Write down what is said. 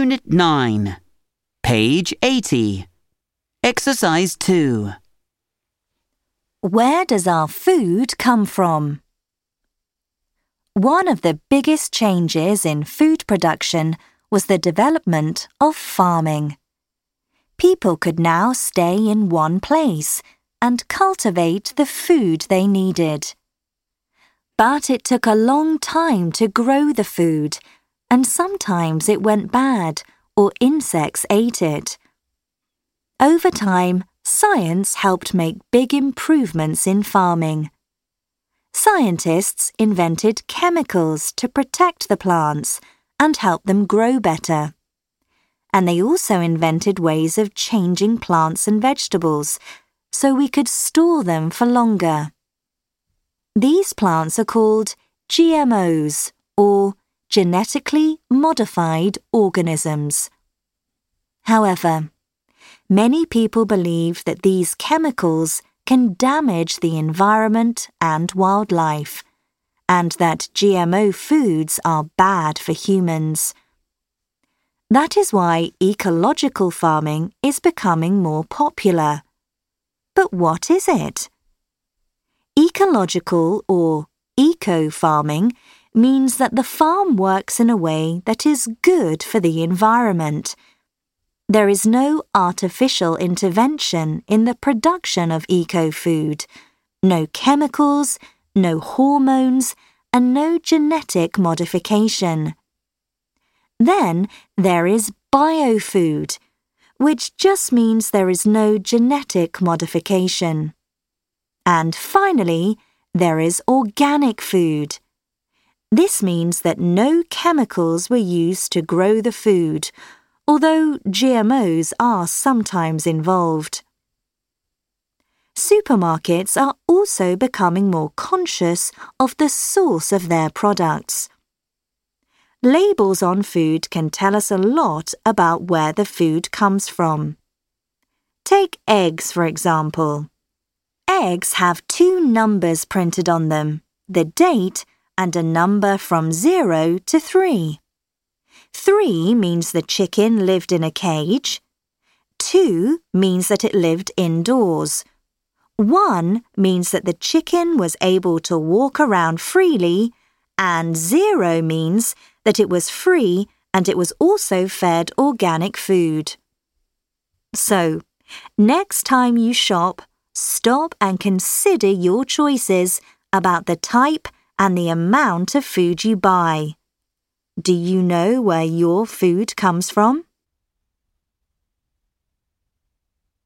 Unit 9, page 80. Exercise 2. Where does our food come from? One of the biggest changes in food production was the development of farming. People could now stay in one place and cultivate the food they needed. But it took a long time to grow the food, and sometimes it went bad or insects ate it. Over time, science helped make big improvements in farming. Scientists invented chemicals to protect the plants and help them grow better. And they also invented ways of changing plants and vegetables so we could store them for longer. These plants are called GMOs, or genetically modified organisms. However, many people believe that these chemicals can damage the environment and wildlife, and that GMO foods are bad for humans. That is why ecological farming is becoming more popular. But what is it? Ecological or eco-farming means that the farm works in a way that is good for the environment. There is no artificial intervention in the production of eco-food, no chemicals, no hormones, and no genetic modification. Then there is biofood, which just means there is no genetic modification. And finally, there is organic food. This means that no chemicals were used to grow the food, although GMOs are sometimes involved. Supermarkets are also becoming more conscious of the source of their products. Labels on food can tell us a lot about where the food comes from. Take eggs, for example. Eggs have two numbers printed on them, the date and a number from 0 to 3. 3 means the chicken lived in a cage. 2 means that it lived indoors. 1 means that the chicken was able to walk around freely, and 0 means that it was free and it was also fed organic food. So, next time you shop, stop and consider your choices about the type and the amount of food you buy. Do you know where your food comes from?